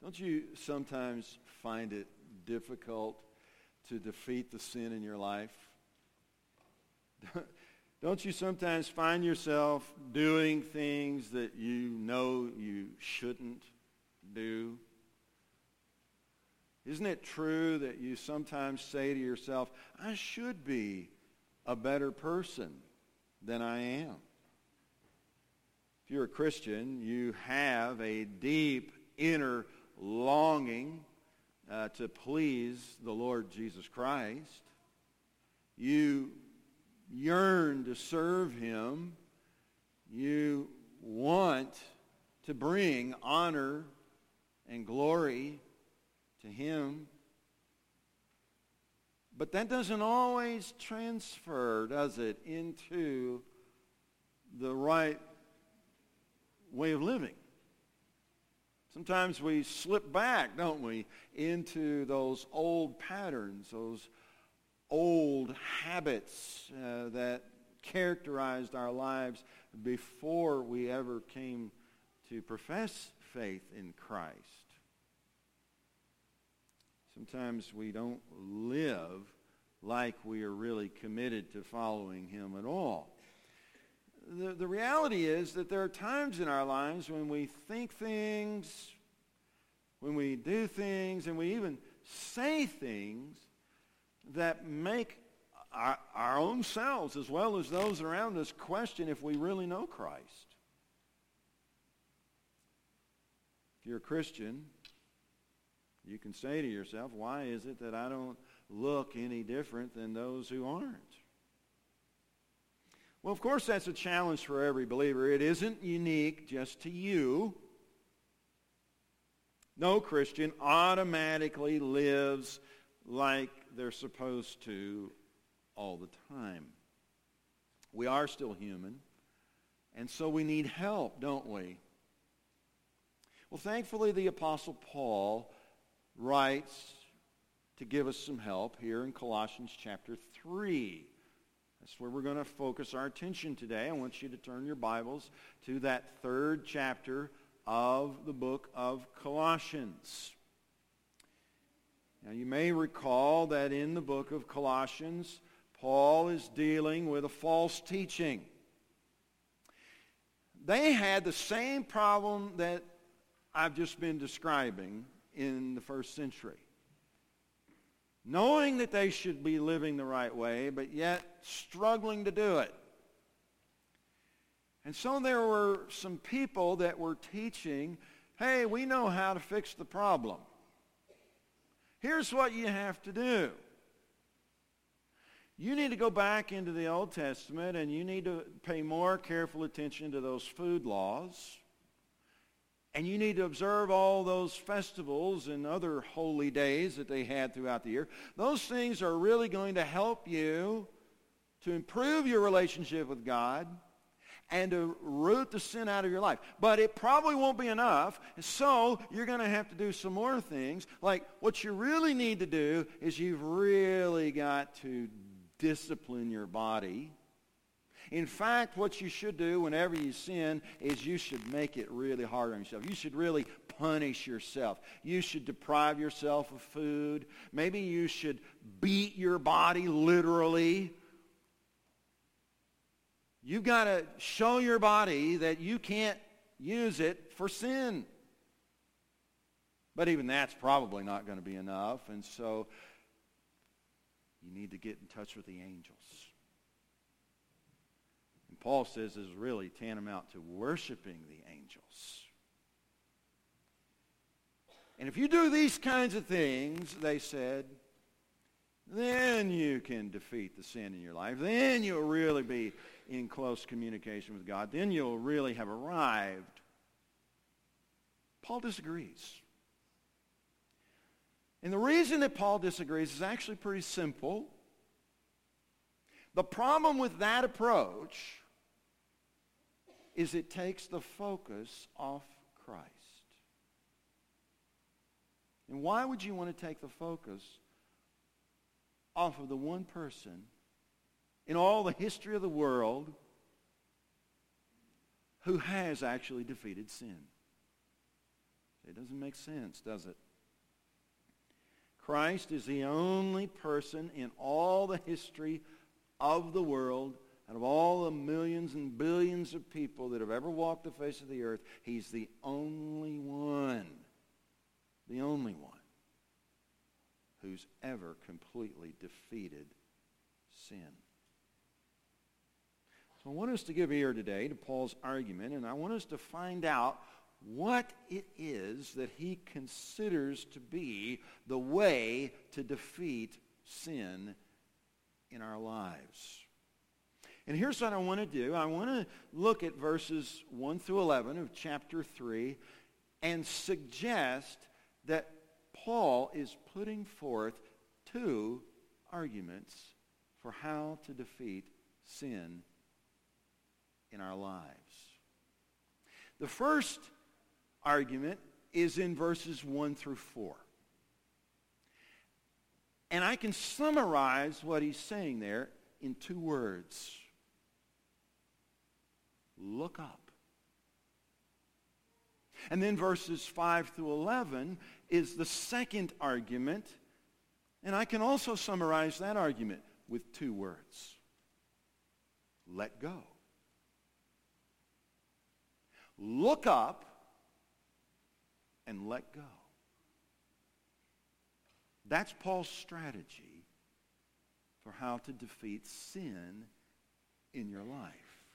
Don't you sometimes find it difficult to defeat the sin in your life? Don't you sometimes find yourself doing things that you know you shouldn't do? Isn't it true that you sometimes say to yourself, I should be a better person than I am? If you're a Christian, you have a deep inner longing to please the Lord Jesus Christ. You yearn to serve him. You want to bring honor and glory to him. But that doesn't always transfer, does it, into the right way of living. Sometimes we slip back, don't we, into those old patterns, those old habits that characterized our lives before we ever came to profess faith in Christ. Sometimes we don't live like we are really committed to following him at all. The reality is that there are times in our lives when we think things, when we do things, and we even say things that make our own selves, as well as those around us, question if we really know Christ. If you're a Christian, you can say to yourself, why is it that I don't look any different than those who aren't? Well, of course, that's a challenge for every believer. It isn't unique just to you. No Christian automatically lives like they're supposed to all the time. We are still human, and so we need help, don't we? Well, thankfully, the Apostle Paul writes to give us some help here in Colossians chapter 3. That's where we're going to focus our attention today. I want you to turn your Bibles to that third chapter of the book of Colossians. Now, you may recall that in the book of Colossians, Paul is dealing with a false teaching. They had the same problem that I've just been describing in the first century. Knowing that they should be living the right way, but yet struggling to do it. And so there were some people that were teaching, hey, we know how to fix the problem. Here's what you have to do. You need to go back into the Old Testament and you need to pay more careful attention to those food laws. And you need to observe all those festivals and other holy days that they had throughout the year. Those things are really going to help you to improve your relationship with God and to root the sin out of your life. But it probably won't be enough, so you're going to have to do some more things. Like what you really need to do is you've really got to discipline your body. In fact, what you should do whenever you sin is you should make it really hard on yourself. You should really punish yourself. You should deprive yourself of food. Maybe you should beat your body literally. You've got to show your body that you can't use it for sin. But even that's probably not going to be enough. And so you need to get in touch with the angels. And Paul says this is really tantamount to worshiping the angels. And if you do these kinds of things, they said, then you can defeat the sin in your life. Then you'll really be in close communication with God. Then you'll really have arrived. Paul disagrees. And the reason that Paul disagrees is actually pretty simple. The problem with that approach is it takes the focus off Christ. And why would you want to take the focus off of the one person in all the history of the world who has actually defeated sin? It doesn't make sense, does it? Christ is the only person in all the history of the world, out of all the millions and billions of people that have ever walked the face of the earth, he's the only one who's ever completely defeated sin. So I want us to give ear today to Paul's argument, and I want us to find out what it is that he considers to be the way to defeat sin in our lives. And here's what I want to do. I want to look at verses 1 through 11 of chapter 3 and suggest that Paul is putting forth two arguments for how to defeat sin in our lives. The first argument is in verses 1 through 4. And I can summarize what he's saying there in two words. Look up. And then verses 5 through 11 is the second argument. And I can also summarize that argument with two words. Let go. Look up and let go. That's Paul's strategy for how to defeat sin in your life.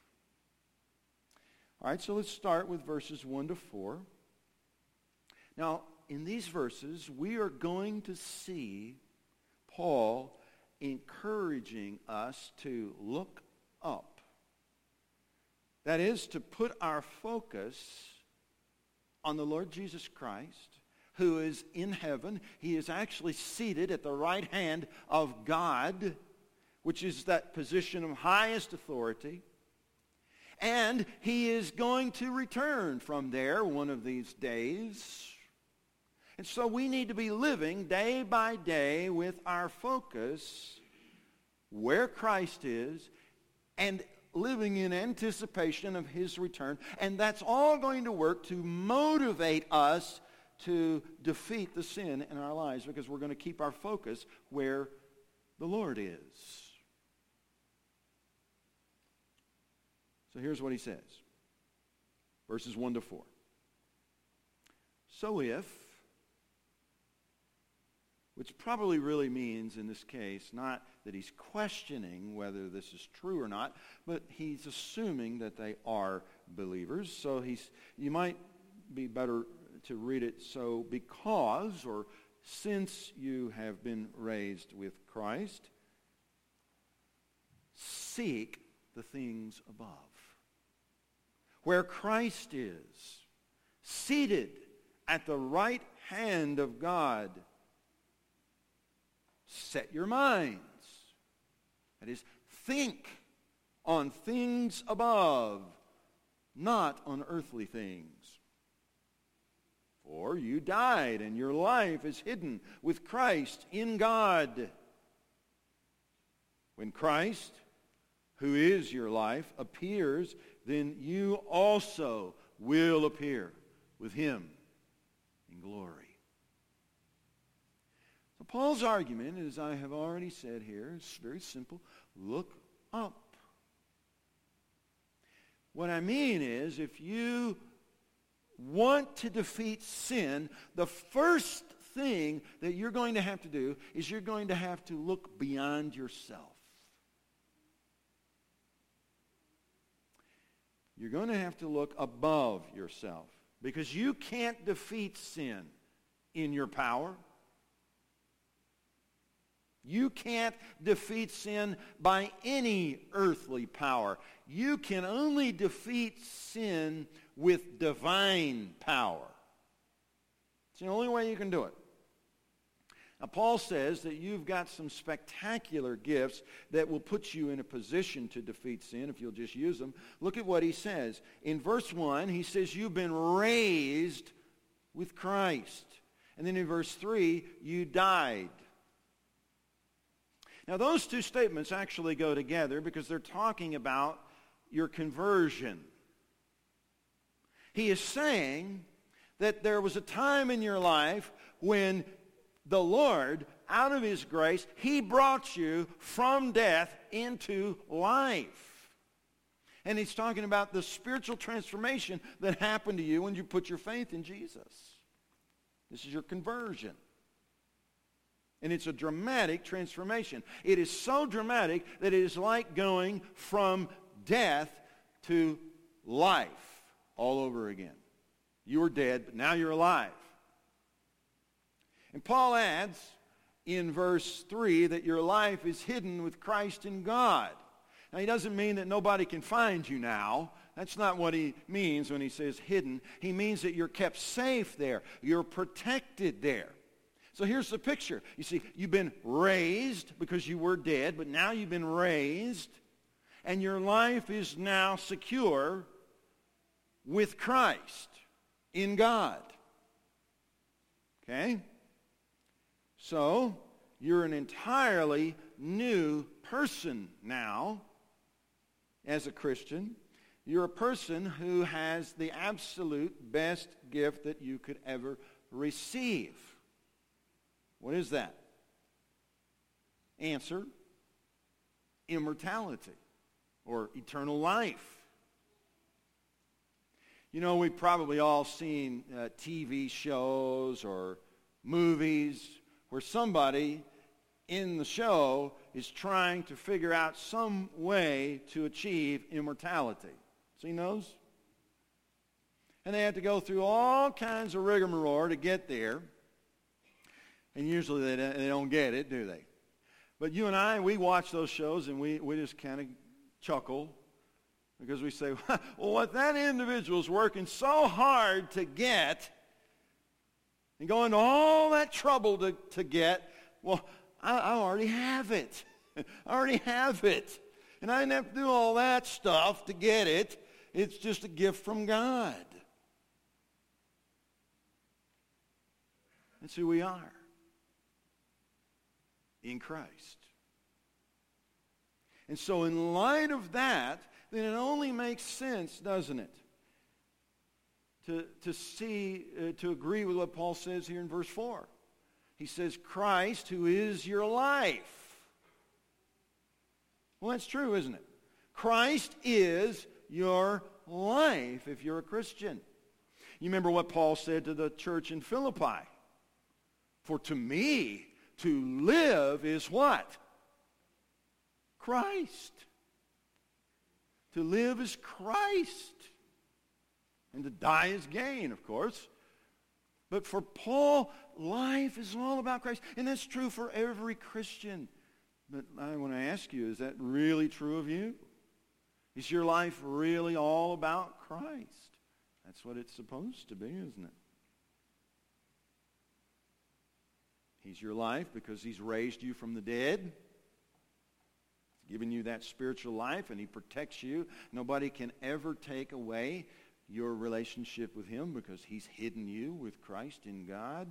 All right, so let's start with verses 1 to 4. Now, in these verses, we are going to see Paul encouraging us to look up. That is, to put our focus on the Lord Jesus Christ, who is in heaven. He is actually seated at the right hand of God, which is that position of highest authority. And he is going to return from there one of these days. And so we need to be living day by day with our focus where Christ is and living in anticipation of his return. And that's all going to work to motivate us to defeat the sin in our lives, because we're going to keep our focus where the Lord is. So here's what he says. Verses 1 to 4. So if, which probably really means in this case not that he's questioning whether this is true or not, but he's assuming that they are believers. So you might be better to read it, so because, or since you have been raised with Christ, seek the things above, where Christ is, seated at the right hand of God. Set your minds, that is, think on things above, not on earthly things. For you died, and your life is hidden with Christ in God. When Christ, who is your life, appears, then you also will appear with him in glory. So Paul's argument, as I have already said here, is very simple. Look up. What I mean is, if you want to defeat sin, the first thing that you're going to have to do is you're going to have to look beyond yourself. You're going to have to look above yourself, because you can't defeat sin in your power. You can't defeat sin by any earthly power. You can only defeat sin with divine power. It's the only way you can do it. Now, Paul says that you've got some spectacular gifts that will put you in a position to defeat sin if you'll just use them. Look at what he says. In verse 1, he says you've been raised with Christ. And then in verse 3, you died. Now, those two statements actually go together because they're talking about your conversion. He is saying that there was a time in your life when the Lord, out of his grace, he brought you from death into life. And he's talking about the spiritual transformation that happened to you when you put your faith in Jesus. This is your conversion. And it's a dramatic transformation. It is so dramatic that it is like going from death to life all over again. You were dead, but now you're alive. And Paul adds in verse 3 that your life is hidden with Christ in God. Now, he doesn't mean that nobody can find you now. That's not what he means when he says hidden. He means that you're kept safe there. You're protected there. So here's the picture. You see, you've been raised because you were dead, but now you've been raised, and your life is now secure with Christ in God. Okay? So, you're an entirely new person now as a Christian. You're a person who has the absolute best gift that you could ever receive. What is that? Answer: immortality or eternal life. You know, we've probably all seen TV shows or movies where somebody in the show is trying to figure out some way to achieve immortality. Seen those? And they have to go through all kinds of rigmarole to get there. And usually they don't get it, do they? But you and I, we watch those shows and we just kind of chuckle because we say, well, what that individual's working so hard to get and going to all that trouble to get, well, I already have it. I already have it. And I didn't have to do all that stuff to get it. It's just a gift from God. That's who we are in Christ. And so in light of that, then it only makes sense, doesn't it, to agree with what Paul says here in verse 4. He says, Christ, who is your life. Well, that's true, isn't it? Christ is your life if you're a Christian. You remember what Paul said to the church in Philippi. For to me, to live is what? Christ. To live is Christ. And to die is gain, of course. But for Paul, life is all about Christ. And that's true for every Christian. But I want to ask you, is that really true of you? Is your life really all about Christ? That's what it's supposed to be, isn't it? He's your life because he's raised you from the dead. He's given you that spiritual life, and he protects you. Nobody can ever take away your relationship with him because he's hidden you with Christ in God.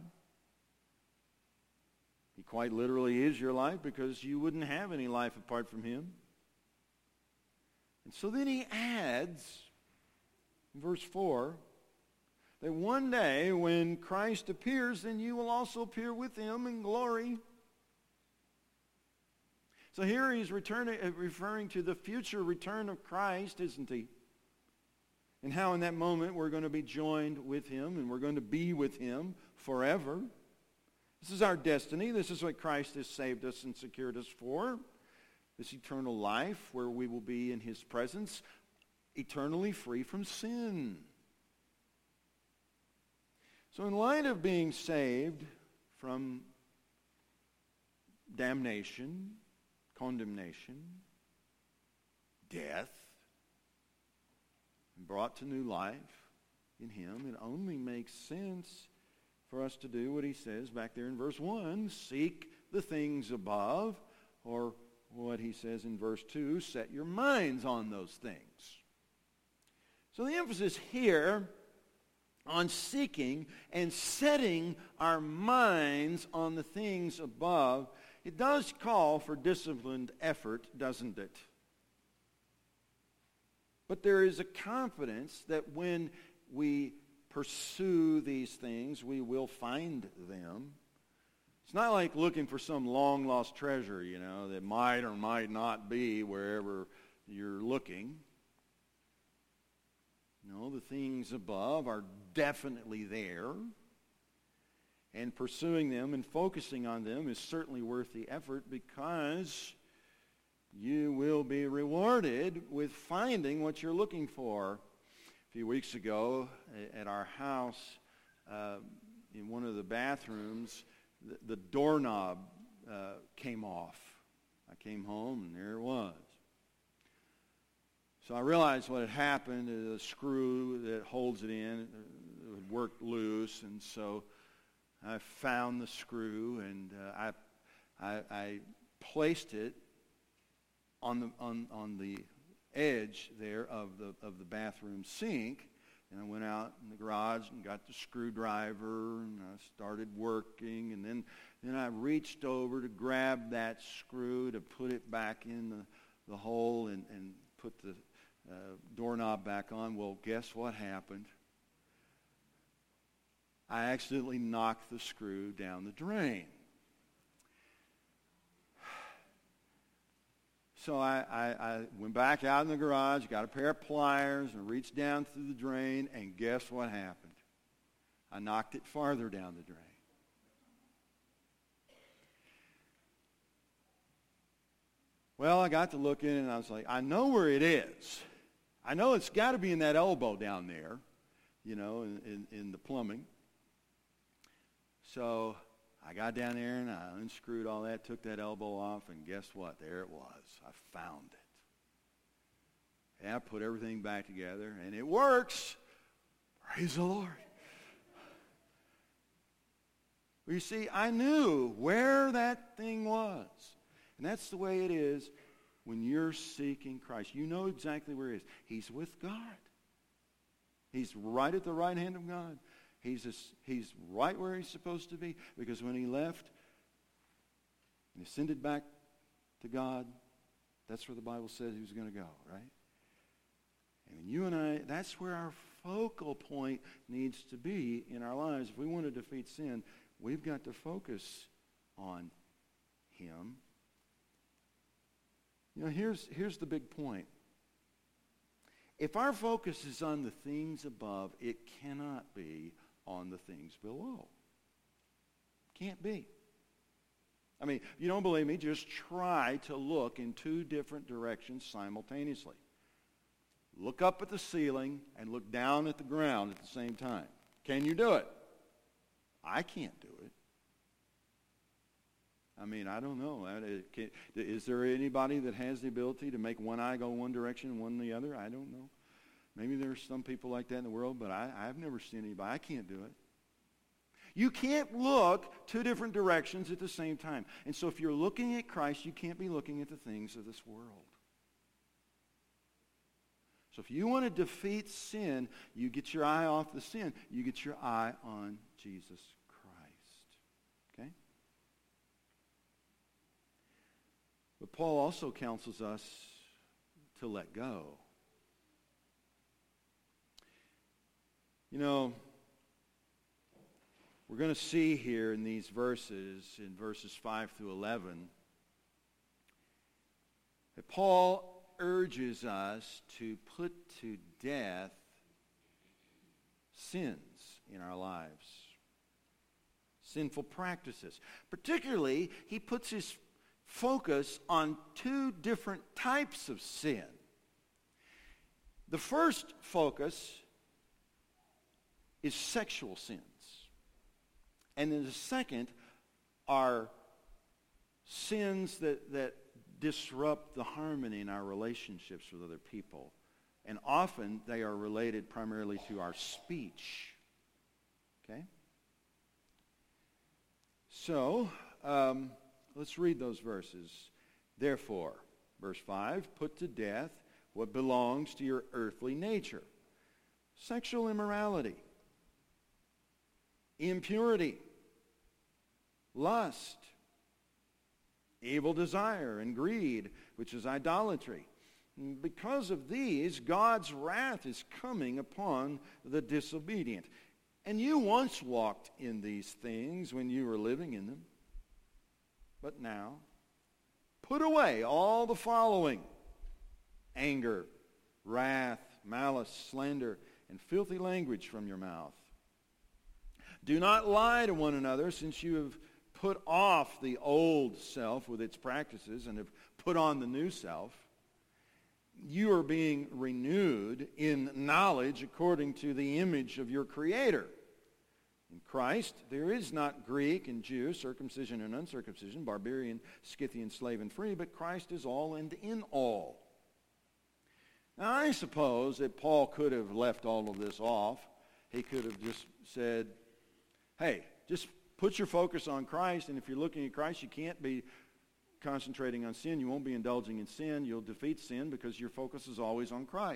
He quite literally is your life because you wouldn't have any life apart from him. And so then he adds, in verse 4, that one day when Christ appears, then you will also appear with him in glory. So here he's referring to the future return of Christ, isn't he? And how in that moment we're going to be joined with him and we're going to be with him forever. This is our destiny. This is what Christ has saved us and secured us for. This eternal life where we will be in his presence, eternally free from sin. So in light of being saved from damnation, condemnation, death, and brought to new life in him, it only makes sense for us to do what he says back there in verse 1, seek the things above, or what he says in verse 2, set your minds on those things. So the emphasis here on seeking and setting our minds on the things above, it does call for disciplined effort, doesn't it? But there is a confidence that when we pursue these things, we will find them. It's not like looking for some long-lost treasure, that might or might not be wherever you're looking. No, the things above are definitely there. And pursuing them and focusing on them is certainly worth the effort, because you will be rewarded with finding what you're looking for. A few weeks ago at our house, in one of the bathrooms, the doorknob came off. I came home and there it was. So I realized what had happened. The screw that holds it in had worked loose, and so I found the screw, and I placed it on the edge there of the bathroom sink, and I went out in the garage and got the screwdriver, and I started working, and then I reached over to grab that screw to put it back in the hole and put the doorknob back on. Well, guess what happened? I accidentally knocked the screw down the drain. So I went back out in the garage, got a pair of pliers, and reached down through the drain, and guess what happened? I knocked it farther down the drain. Well, I got to looking, and I was like, I know where it is. I know it's got to be in that elbow down there, in the plumbing. So I got down there, and I unscrewed all that, took that elbow off, and guess what? There it was. I found it. And I put everything back together, and it works. Praise the Lord. Well, you see, I knew where that thing was. And that's the way it is when you're seeking Christ. You know exactly where he is. He's with God. He's right at the right hand of God. He's right where he's supposed to be, because when he left and ascended back to God, that's where the Bible says he was going to go, right? And you and I, that's where our focal point needs to be in our lives. If we want to defeat sin, we've got to focus on him. Here's the big point. If our focus is on the things above, it cannot be on the things below. Can't be. I mean, if you don't believe me, just try to look in two different directions simultaneously. Look up at the ceiling and look down at the ground at the same time. Can you do it? I can't do it. I mean, I don't know. Is there anybody that has the ability to make one eye go one direction and one the other? I don't know. Maybe there's some people like that in the world, but I've never seen anybody. I can't do it. You can't look two different directions at the same time. And so if you're looking at Christ, you can't be looking at the things of this world. So if you want to defeat sin, you get your eye off the sin. You get your eye on Jesus Christ. Okay? But Paul also counsels us to let go. We're going to see here in these verses, in verses 5 through 11, that Paul urges us to put to death sins in our lives, sinful practices. Particularly, he puts his focus on two different types of sin. The first focus is sexual sins. And then the second are sins that disrupt the harmony in our relationships with other people. And often they are related primarily to our speech. Okay? So, let's read those verses. Therefore, verse 5, put to death what belongs to your earthly nature. Sexual immorality, impurity, lust, evil desire, and greed, which is idolatry. Because of these, God's wrath is coming upon the disobedient. And you once walked in these things when you were living in them. But now, put away all the following: anger, wrath, malice, slander, and filthy language from your mouth. Do not lie to one another, since you have put off the old self with its practices and have put on the new self. You are being renewed in knowledge according to the image of your Creator. In Christ, there is not Greek and Jew, circumcision and uncircumcision, barbarian, Scythian, slave and free, but Christ is all and in all. Now, I suppose that Paul could have left all of this off. He could have just said, hey, just put your focus on Christ, and if you're looking at Christ, you can't be concentrating on sin. You won't be indulging in sin. You'll defeat sin because your focus is always on Christ.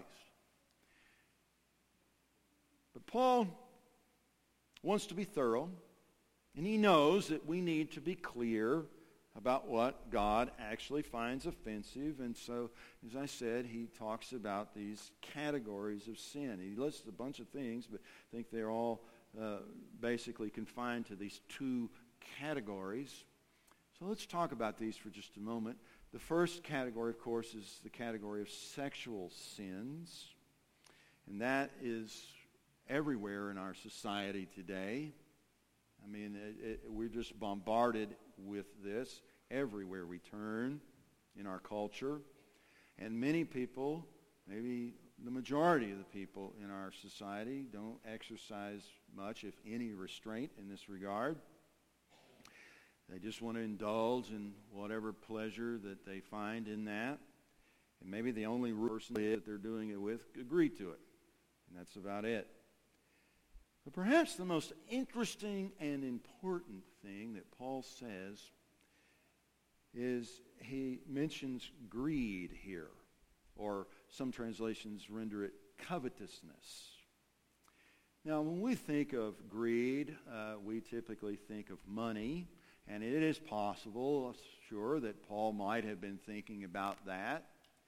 But Paul wants to be thorough, and he knows that we need to be clear about what God actually finds offensive. And so, as I said, he talks about these categories of sin. He lists a bunch of things, but I think they're all basically confined to these two categories. So let's talk about these for just a moment. The first category, of course, is the category of sexual sins. And that is everywhere in our society today. I mean, we're just bombarded with this everywhere we turn in our culture. And many people, maybe the majority of the people in our society, don't exercise much, if any, restraint in this regard. They just want to indulge in whatever pleasure that they find in that. And maybe the only person that they're doing it with agree to it. And that's about it. But perhaps the most interesting and important thing that Paul says is he mentions greed here, or some translations render it covetousness. Now, when we think of greed, we typically think of money, and it is possible, sure, that Paul might have been thinking about that.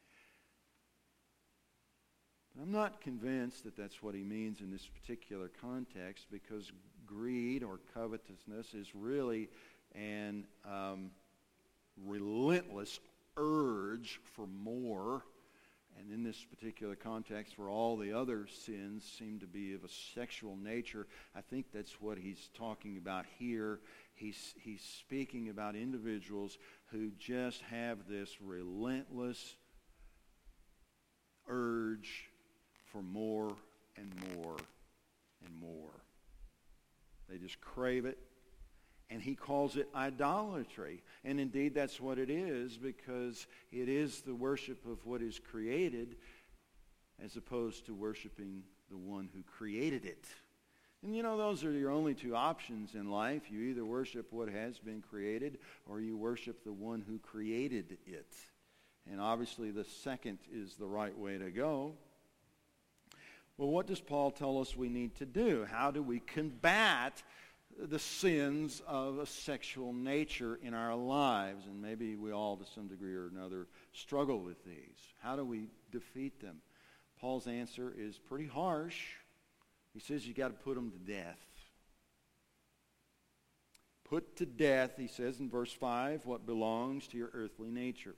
But I'm not convinced that that's what he means in this particular context, because greed or covetousness is really an relentless urge for more. And in this particular context, where all the other sins seem to be of a sexual nature, I think that's what he's talking about here. He's speaking about individuals who just have this relentless urge for more and more and more. They just crave it. And he calls it idolatry. And indeed, that's what it is, because it is the worship of what is created as opposed to worshiping the one who created it. And you know, those are your only two options in life. You either worship what has been created, or you worship the one who created it. And obviously, the second is the right way to go. Well, what does Paul tell us we need to do? How do we combat the sins of a sexual nature in our lives? And maybe we all, to some degree or another, struggle with these. How do we defeat them? Paul's answer is pretty harsh. He says you got to put them to death. Put to death, he says in verse 5, what belongs to your earthly nature.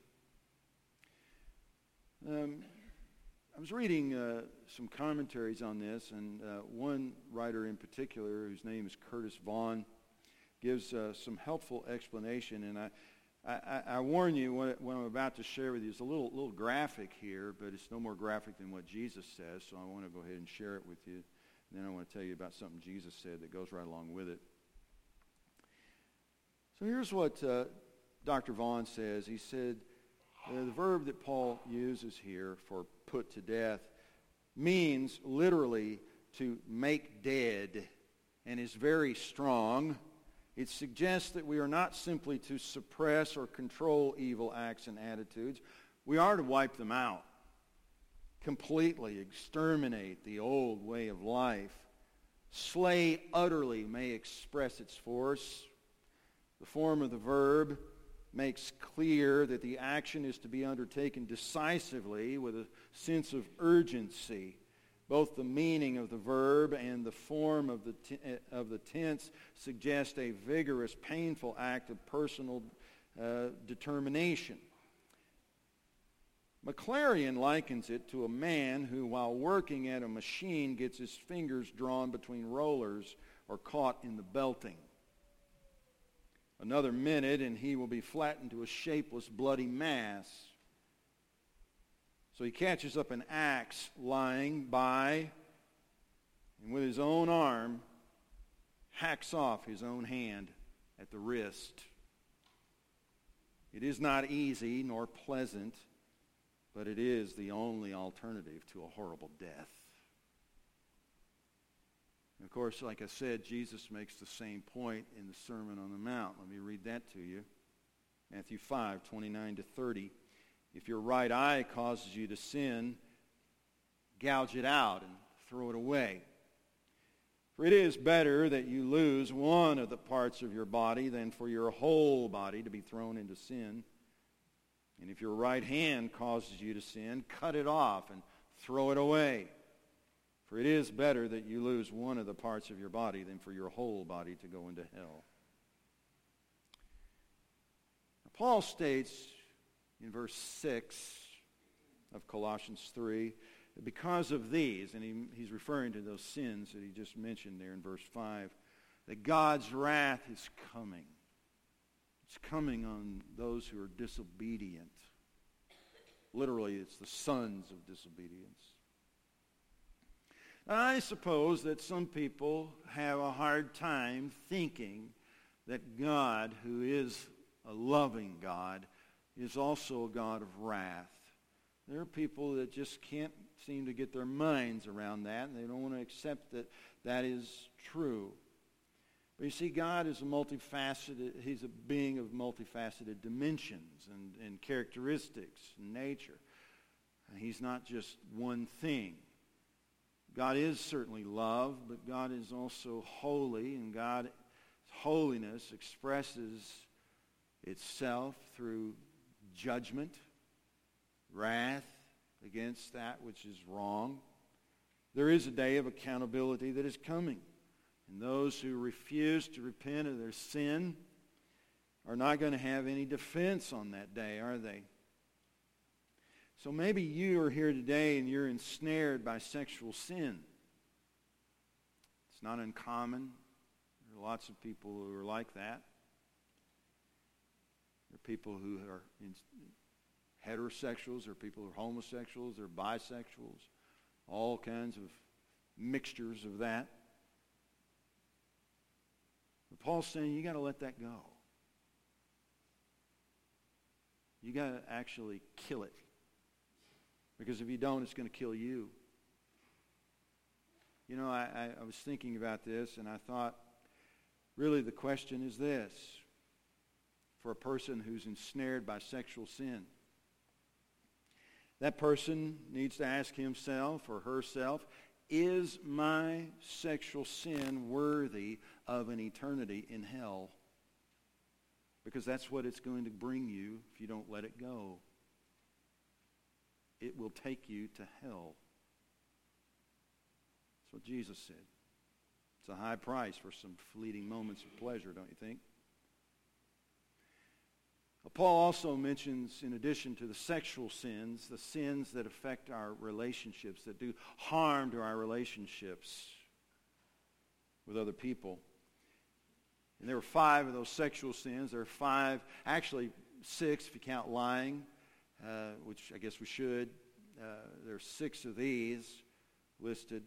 I was reading some commentaries on this, and one writer in particular, whose name is Curtis Vaughan, gives some helpful explanation. And I warn you, what I'm about to share with you is a little graphic here, but it's no more graphic than what Jesus says, so I want to go ahead and share it with you. And then I want to tell you about something Jesus said that goes right along with it. So here's what Dr. Vaughan says. He said, the verb that Paul uses here for put to death means literally to make dead, and is very strong. It suggests that we are not simply to suppress or control evil acts and attitudes. We are to wipe them out, completely exterminate the old way of life. Slay utterly may express its force. The form of the verb makes clear that the action is to be undertaken decisively with a sense of urgency. Both the meaning of the verb and the form of the tense suggest a vigorous, painful act of personal determination. McLaren likens it to a man who, while working at a machine, gets his fingers drawn between rollers or caught in the belting. Another minute and he will be flattened to a shapeless, bloody mass. So he catches up an axe lying by, and with his own arm, hacks off his own hand at the wrist. It is not easy nor pleasant, but it is the only alternative to a horrible death. And of course, like I said, Jesus makes the same point in the Sermon on the Mount. Let me read that to you. Matthew 5:29-30. If your right eye causes you to sin, gouge it out and throw it away. For it is better that you lose one of the parts of your body than for your whole body to be thrown into sin. And if your right hand causes you to sin, cut it off and throw it away. For it is better that you lose one of the parts of your body than for your whole body to go into hell. Now, Paul states in verse 6 of Colossians 3 that because of these, and he's referring to those sins that he just mentioned there in verse 5, that God's wrath is coming. It's coming on those who are disobedient. Literally, it's the sons of disobedience. I suppose that some people have a hard time thinking that God, who is a loving God, is also a God of wrath. There are people that just can't seem to get their minds around that, and they don't want to accept that that is true. But you see, God is he's a being of multifaceted dimensions and characteristics and nature. And he's not just one thing. God is certainly love, but God is also holy, and God's holiness expresses itself through judgment, wrath against that which is wrong. There is a day of accountability that is coming, and those who refuse to repent of their sin are not going to have any defense on that day, are they? So maybe you are here today and you're ensnared by sexual sin. It's not uncommon. There are lots of people who are like that. There are people who are heterosexuals, there are people who are homosexuals, there are bisexuals, all kinds of mixtures of that. But Paul's saying you got to let that go. You got to actually kill it. Because if you don't, it's going to kill you. You know, I was thinking about this, and I thought, really the question is this. For a person who's ensnared by sexual sin, that person needs to ask himself or herself, is my sexual sin worthy of an eternity in hell? Because that's what it's going to bring you if you don't let it go. It will take you to hell. That's what Jesus said. It's a high price for some fleeting moments of pleasure, don't you think? Paul also mentions, in addition to the sexual sins, the sins that affect our relationships, that do harm to our relationships with other people. And there were 5 of those sexual sins. There are 5, actually 6 if you count lying, which I guess we should. There are 6 of these listed.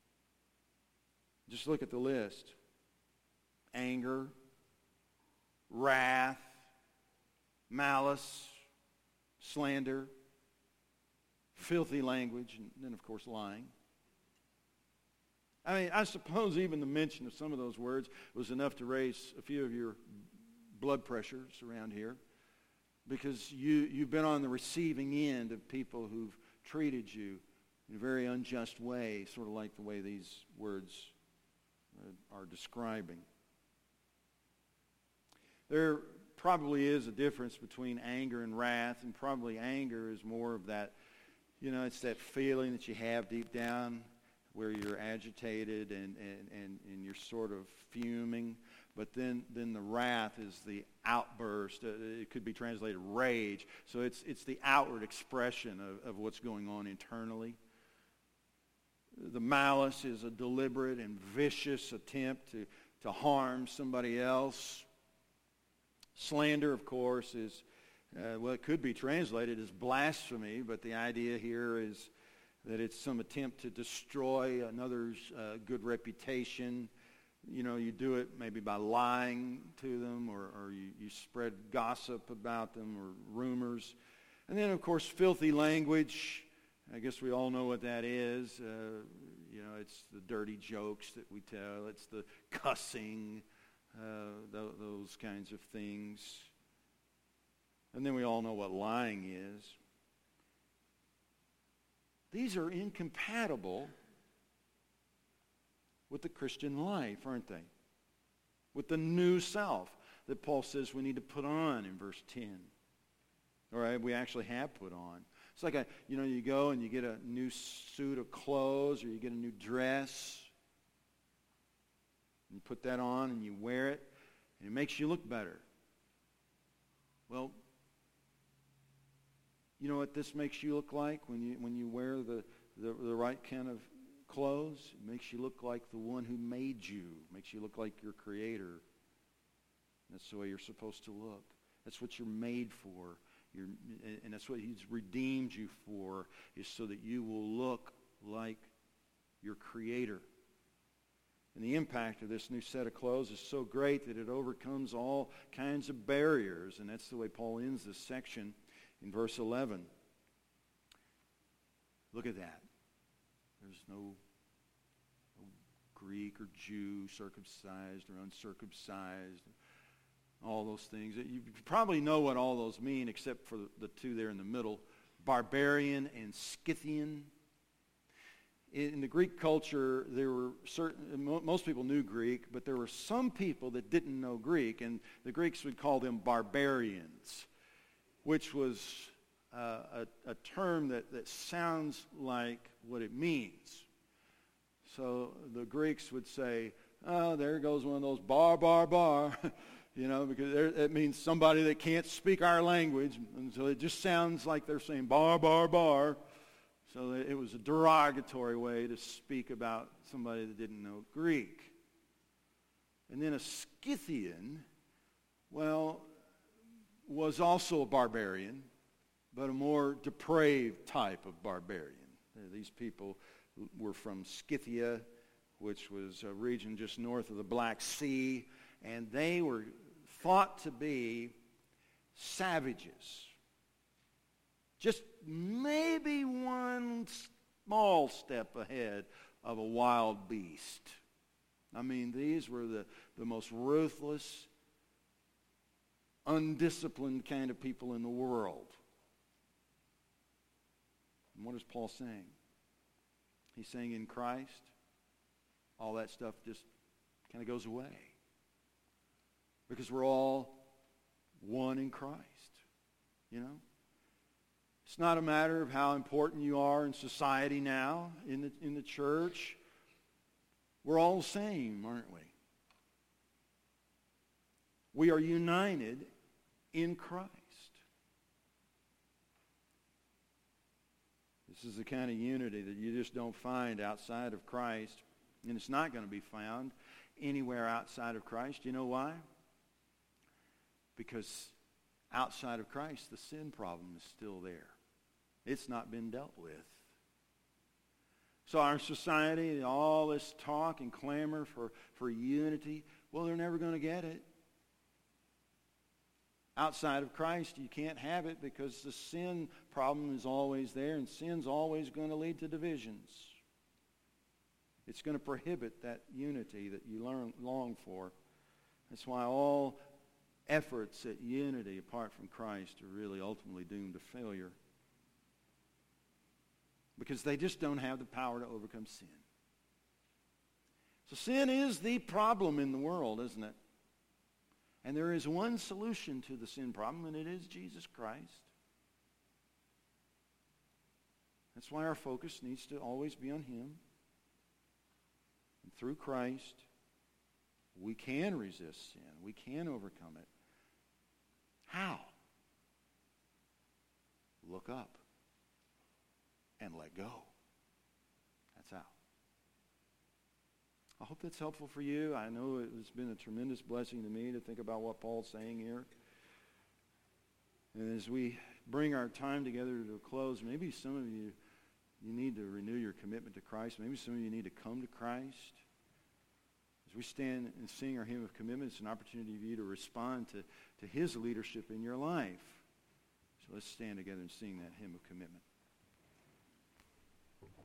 Just look at the list. Anger, wrath, malice, slander, filthy language, and then, of course, lying. I mean, I suppose even the mention of some of those words was enough to raise a few of your blood pressures around here, because you've been on the receiving end of people who've treated you in a very unjust way, sort of like the way these words are describing. There are probably is a difference between anger and wrath, and probably anger is more of that, it's that feeling that you have deep down where you're agitated and you're sort of fuming. But then the wrath is the outburst. It could be translated rage. So it's the outward expression of what's going on internally. The malice is a deliberate and vicious attempt to harm somebody else. Slander, of course, is, it could be translated as blasphemy, but the idea here is that it's some attempt to destroy another's good reputation. You do it maybe by lying to them, or you spread gossip about them, or rumors. And then, of course, filthy language. I guess we all know what that is. It's the dirty jokes that we tell. It's the cussing, those kinds of things. And then we all know what lying is. These are incompatible with the Christian life, aren't they? With the new self that Paul says we need to put on in verse 10. All right, we actually have put on. It's like you go and you get a new suit of clothes, or you get a new dress. And you put that on and you wear it, and it makes you look better. Well, you know what this makes you look like when you wear the right kind of clothes? It makes you look like the one who made you. It makes you look like your Creator. That's the way you're supposed to look. That's what you're made for. And that's what He's redeemed you for, is so that you will look like your Creator. And the impact of this new set of clothes is so great that it overcomes all kinds of barriers. And that's the way Paul ends this section in verse 11. Look at that. There's no Greek or Jew, circumcised or uncircumcised, all those things. You probably know what all those mean, except for the two there in the middle, barbarian and Scythian. In the Greek culture, there were most people knew Greek, but there were some people that didn't know Greek, and the Greeks would call them barbarians, which was a term that sounds like what it means. So the Greeks would say, oh, there goes one of those bar, because it means somebody that can't speak our language. And so it just sounds like they're saying bar. So it was a derogatory way to speak about somebody that didn't know Greek. And then a Scythian, was also a barbarian, but a more depraved type of barbarian. These people were from Scythia, which was a region just north of the Black Sea, and they were thought to be savages. Just maybe one small step ahead of a wild beast. I mean, these were the most ruthless, undisciplined kind of people in the world. And what is Paul saying? He's saying in Christ, all that stuff just kind of goes away. Because we're all one in Christ, It's not a matter of how important you are in society now, in the church. We're all the same, aren't we? We are united in Christ. This is the kind of unity that you just don't find outside of Christ, and it's not going to be found anywhere outside of Christ. You know why? Because outside of Christ, the sin problem is still there. It's not been dealt with. So our society, all this talk and clamor for unity, they're never going to get it. Outside of Christ, you can't have it because the sin problem is always there, and sin's always going to lead to divisions. It's going to prohibit that unity that you long for. That's why all efforts at unity apart from Christ are really ultimately doomed to failure. Because they just don't have the power to overcome sin. So sin is the problem in the world, isn't it? And there is one solution to the sin problem, and it is Jesus Christ. That's why our focus needs to always be on Him. And through Christ, we can resist sin. We can overcome it. How? Look up and let go. That's how. I hope that's helpful for you. I know it's been a tremendous blessing to me to think about what Paul's saying here. And as we bring our time together to a close, maybe some of you need to renew your commitment to Christ. Maybe some of you need to come to Christ. As we stand and sing our hymn of commitment, it's an opportunity for you to respond to His leadership in your life. So let's stand together and sing that hymn of commitment.